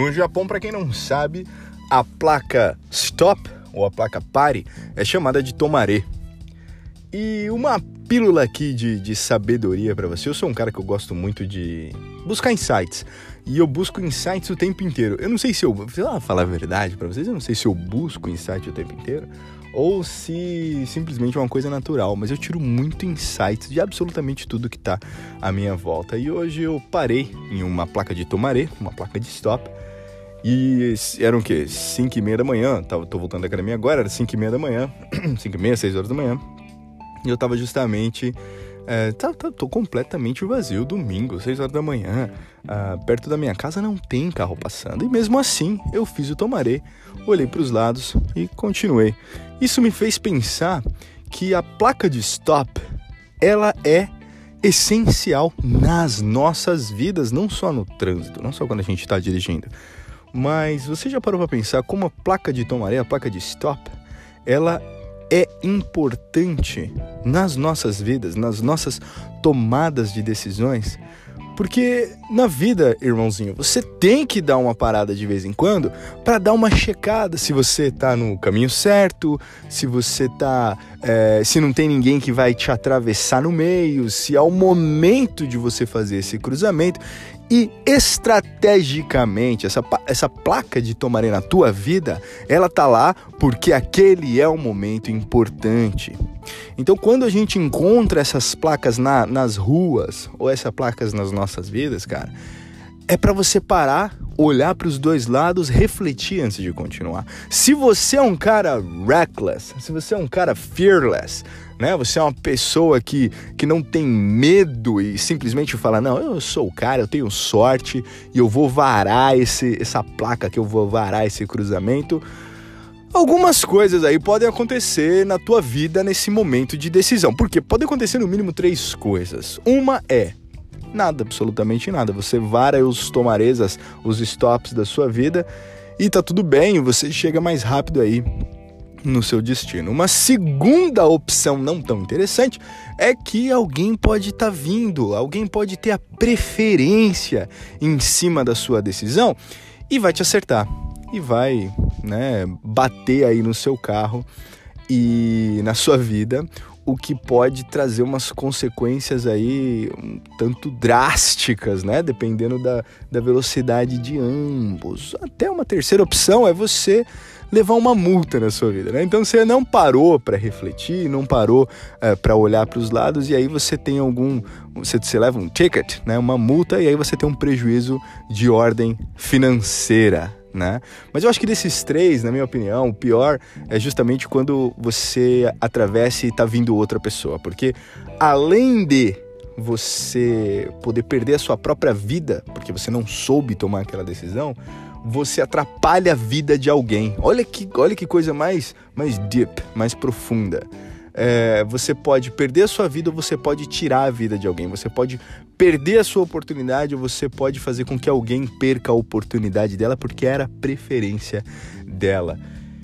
No Japão, para quem não sabe, a placa stop, ou a placa pare, é chamada de tomare. E uma pílula aqui de sabedoria para você. Eu sou um cara que eu gosto muito de buscar insights. E eu busco insights o tempo inteiro. Eu não sei se eu... Vou falar a verdade para vocês. Eu não sei se eu busco insight o tempo inteiro ou se simplesmente é uma coisa natural. Mas eu tiro muito insights de absolutamente tudo que tá à minha volta. E hoje eu parei em uma placa de tomare, uma placa de stop. E eram o quê? 5h30 da manhã. Tô voltando da academia agora. Era 5h30 da manhã. 5h30, 6 horas da manhã. E eu tava justamente... tô completamente vazio, domingo, 6 horas da manhã, perto da minha casa não tem carro passando, e mesmo assim eu fiz o tomare, olhei para os lados e continuei. Isso me fez pensar que a placa de stop, ela é essencial nas nossas vidas, não só no trânsito, não só quando a gente está dirigindo, mas você já parou para pensar como a placa de tomare, a placa de stop, ela é importante nas nossas vidas, nas nossas tomadas de decisões? Porque na vida, irmãozinho, você tem que dar uma parada de vez em quando para dar uma checada se você tá no caminho certo, se você tá... se não tem ninguém que vai te atravessar no meio, se é o momento de você fazer esse cruzamento. E estrategicamente, essa placa de tomare na tua vida, ela tá lá porque aquele é um momento importante. Então, quando a gente encontra essas placas nas ruas, ou essas placas nas nossas vidas, cara, é para você parar, olhar para os dois lados, refletir antes de continuar. Se você é um cara reckless, se você é um cara fearless, né? Você é uma pessoa que não tem medo e simplesmente fala, não, eu sou o cara, eu tenho sorte e eu vou varar essa placa, que eu vou varar esse cruzamento. Algumas coisas aí podem acontecer na tua vida nesse momento de decisão. Porque pode acontecer no mínimo 3 coisas. Uma é nada, absolutamente nada. Você vara os tomares, os stops da sua vida e tá tudo bem, você chega mais rápido aí no seu destino. Uma segunda opção não tão interessante é que alguém pode estar vindo, alguém pode ter a preferência em cima da sua decisão e vai te acertar. E vai, bater aí no seu carro e na sua vida, o que pode trazer umas consequências aí um tanto drásticas, dependendo da velocidade de ambos. Até uma terceira opção é você levar uma multa na sua vida, Então você não parou para refletir, não parou para olhar para os lados, e aí você tem você leva um ticket, uma multa, e aí você tem um prejuízo de ordem financeira. Mas eu acho que desses 3, na minha opinião, o pior é justamente quando você atravessa e tá vindo outra pessoa, porque além de você poder perder a sua própria vida, porque você não soube tomar aquela decisão, você atrapalha a vida de alguém. Olha que coisa mais deep, mais profunda. Você pode perder a sua vida ou você pode tirar a vida de alguém. Você pode perder a sua oportunidade ou você pode fazer com que alguém perca a oportunidade dela porque era a preferência dela.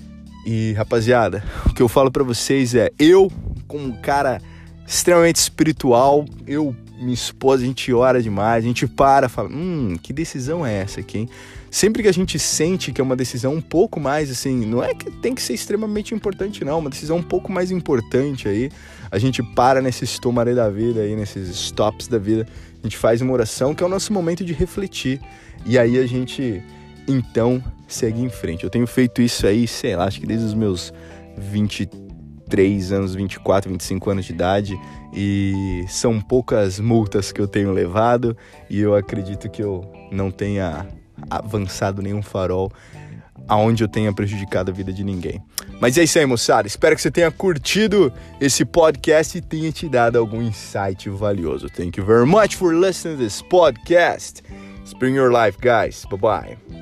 E, rapaziada, o que eu falo pra vocês é, eu, como um cara extremamente espiritual, minha esposa, a gente ora demais, a gente fala, que decisão é essa aqui, hein? Sempre que a gente sente que é uma decisão um pouco mais, assim, não é que tem que ser extremamente importante, não, uma decisão um pouco mais importante aí, a gente para nesses tomare da vida aí, nesses stops da vida, a gente faz uma oração, que é o nosso momento de refletir, e aí a gente, então, segue em frente. Eu tenho feito isso aí, sei lá, acho que desde os meus 23 anos, 24, 25 anos de idade, e são poucas multas que eu tenho levado, e eu acredito que eu não tenha avançado nenhum farol aonde eu tenha prejudicado a vida de ninguém. Mas é isso aí, moçada. Espero que você tenha curtido esse podcast e tenha te dado algum insight valioso. Thank you very much for listening to this podcast. Spring your life, guys. Bye-bye.